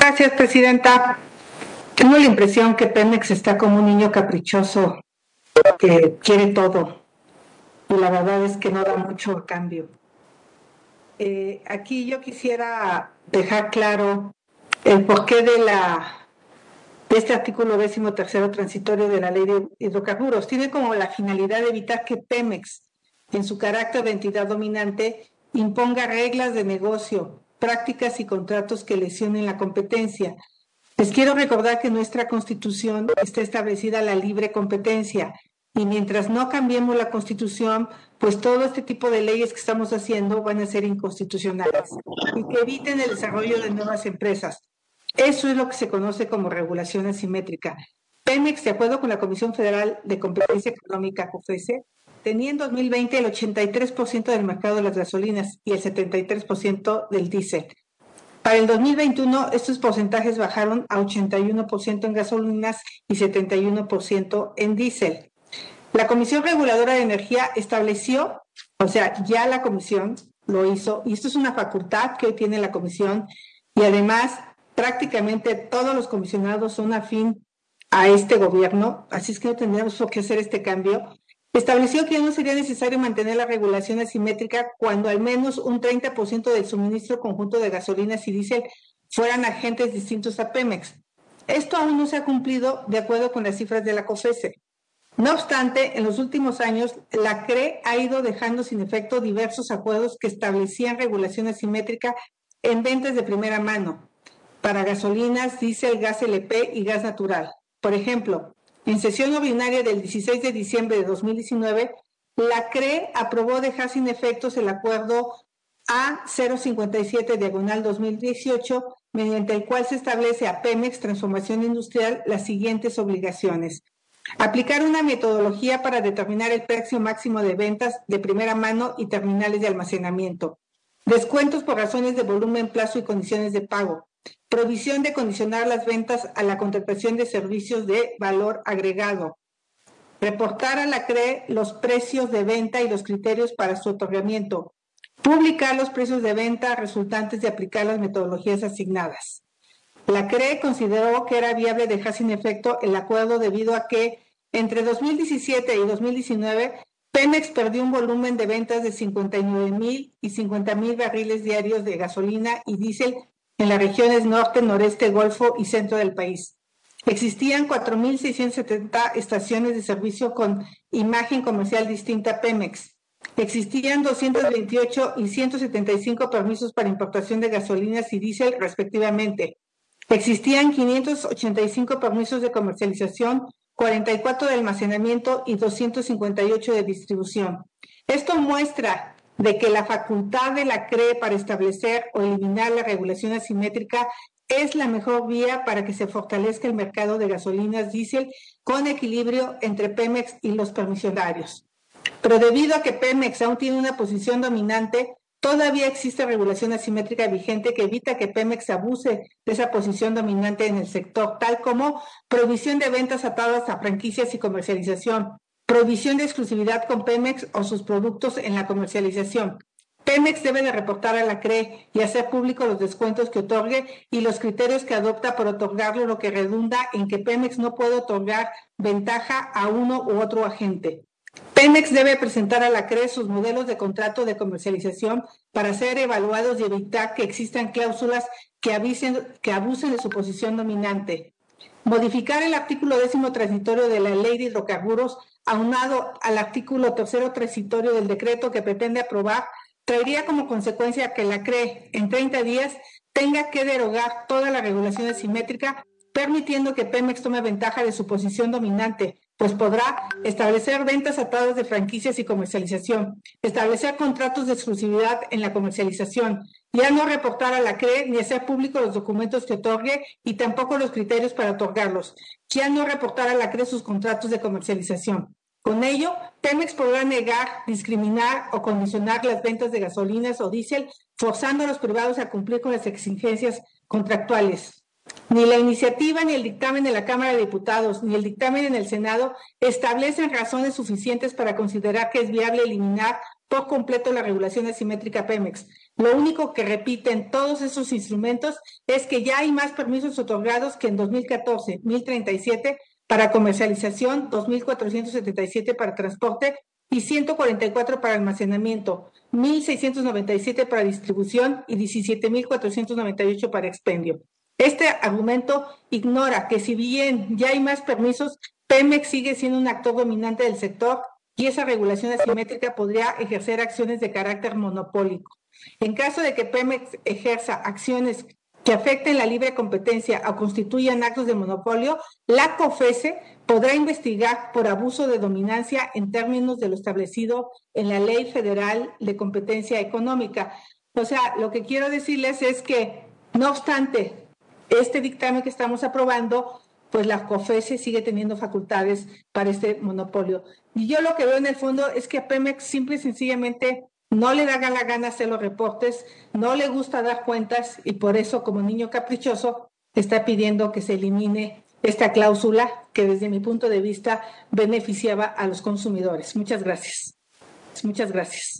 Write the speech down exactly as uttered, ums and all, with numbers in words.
Gracias, presidenta. Tengo la impresión que Pemex está como un niño caprichoso que quiere todo y la verdad es que no da mucho a cambio. Eh, aquí yo quisiera dejar claro el porqué de la de este artículo décimo tercero transitorio de la Ley de Hidrocarburos. Tiene como la finalidad de evitar que Pemex, en su carácter de entidad dominante, imponga reglas de negocio, prácticas y contratos que lesionen la competencia. Les quiero recordar que en nuestra Constitución está establecida la libre competencia y mientras no cambiemos la Constitución, pues todo este tipo de leyes que estamos haciendo van a ser inconstitucionales y que eviten el desarrollo de nuevas empresas. Eso es lo que se conoce como regulación asimétrica. Pemex, de acuerdo con la Comisión Federal de Competencia Económica, COFECE, tenía en dos mil veinte el ochenta y tres por ciento del mercado de las gasolinas y el setenta y tres por ciento del diésel. Para el dos mil veintiuno, estos porcentajes bajaron a ochenta y uno por ciento en gasolinas y setenta y uno por ciento en diésel. La Comisión Reguladora de Energía estableció, o sea, ya la Comisión lo hizo, y esto es una facultad que hoy tiene la Comisión, y además prácticamente todos los comisionados son afín a este gobierno, así es que no tendríamos por qué hacer este cambio. Estableció que no sería necesario mantener la regulación asimétrica cuando al menos un treinta por ciento del suministro conjunto de gasolinas y diésel fueran agentes distintos a Pemex. Esto aún no se ha cumplido de acuerdo con las cifras de la COFECE. No obstante, en los últimos años, la C R E ha ido dejando sin efecto diversos acuerdos que establecían regulación asimétrica en ventas de primera mano para gasolinas, diésel, gas L P y gas natural. Por ejemplo, en sesión ordinaria del dieciséis de diciembre de dos mil diecinueve, la C R E aprobó dejar sin efectos el acuerdo A cero cincuenta y siete diagonal dos mil dieciocho, mediante el cual se establece a Pemex Transformación Industrial las siguientes obligaciones. Aplicar una metodología para determinar el precio máximo de ventas de primera mano y terminales de almacenamiento. Descuentos por razones de volumen, plazo y condiciones de pago. Provisión de condicionar las ventas a la contratación de servicios de valor agregado. Reportar a la C R E los precios de venta y los criterios para su otorgamiento. Publicar los precios de venta resultantes de aplicar las metodologías asignadas. La C R E consideró que era viable dejar sin efecto el acuerdo debido a que entre dos mil diecisiete y dos mil diecinueve Pemex perdió un volumen de ventas de cincuenta y nueve mil y cincuenta mil barriles diarios de gasolina y diésel en las regiones norte, noreste, golfo y centro del país. Existían cuatro mil seiscientas setenta estaciones de servicio con imagen comercial distinta a Pemex. Existían doscientos veintiocho y ciento setenta y cinco permisos para importación de gasolinas y diésel respectivamente. Existían quinientos ochenta y cinco permisos de comercialización, cuarenta y cuatro de almacenamiento y doscientos cincuenta y ocho de distribución. Esto muestra de que la facultad de la C R E para establecer o eliminar la regulación asimétrica es la mejor vía para que se fortalezca el mercado de gasolinas diésel con equilibrio entre Pemex y los permisionarios. Pero debido a que Pemex aún tiene una posición dominante, todavía existe regulación asimétrica vigente que evita que Pemex abuse de esa posición dominante en el sector, tal como prohibición de ventas atadas a franquicias y comercialización, prohibición de exclusividad con Pemex o sus productos en la comercialización. Pemex debe de reportar a la C R E y hacer público los descuentos que otorgue y los criterios que adopta para otorgarlo, lo que redunda en que Pemex no puede otorgar ventaja a uno u otro agente. Pemex debe presentar a la C R E sus modelos de contrato de comercialización para ser evaluados y evitar que existan cláusulas que, avisen, que abusen de su posición dominante. Modificar el artículo décimo transitorio de la Ley de Hidrocarburos, aunado al artículo tercero transitorio del decreto que pretende aprobar, traería como consecuencia que la C R E en treinta días tenga que derogar toda la regulación asimétrica, permitiendo que Pemex tome ventaja de su posición dominante, pues podrá establecer ventas atadas de franquicias y comercialización, establecer contratos de exclusividad en la comercialización, ya no reportar a la C R E ni hacer público los documentos que otorgue y tampoco los criterios para otorgarlos, ya no reportar a la C R E sus contratos de comercialización. Con ello, Pemex podrá negar, discriminar o condicionar las ventas de gasolinas o diésel, forzando a los privados a cumplir con las exigencias contractuales. Ni la iniciativa, ni el dictamen de la Cámara de Diputados, ni el dictamen en el Senado establecen razones suficientes para considerar que es viable eliminar por completo la regulación asimétrica Pemex. Lo único que repiten todos esos instrumentos es que ya hay más permisos otorgados que en dos mil catorce, mil treinta y siete para comercialización, dos mil cuatrocientos setenta y siete para transporte y ciento cuarenta y cuatro para almacenamiento, mil seiscientos noventa y siete para distribución y diecisiete mil cuatrocientos noventa y ocho para expendio. Este argumento ignora que si bien ya hay más permisos, Pemex sigue siendo un actor dominante del sector y esa regulación asimétrica podría ejercer acciones de carácter monopólico. En caso de que Pemex ejerza acciones que afecten la libre competencia o constituyan actos de monopolio, la COFESE podrá investigar por abuso de dominancia en términos de lo establecido en la Ley Federal de Competencia Económica. O sea, lo que quiero decirles es que, no obstante este dictamen que estamos aprobando, pues la COFESE sigue teniendo facultades para este monopolio. Y yo lo que veo en el fondo es que a Pemex simple y sencillamente no le da la gana hacer los reportes, no le gusta dar cuentas y por eso, como niño caprichoso, está pidiendo que se elimine esta cláusula que desde mi punto de vista beneficiaba a los consumidores. Muchas gracias. Muchas gracias.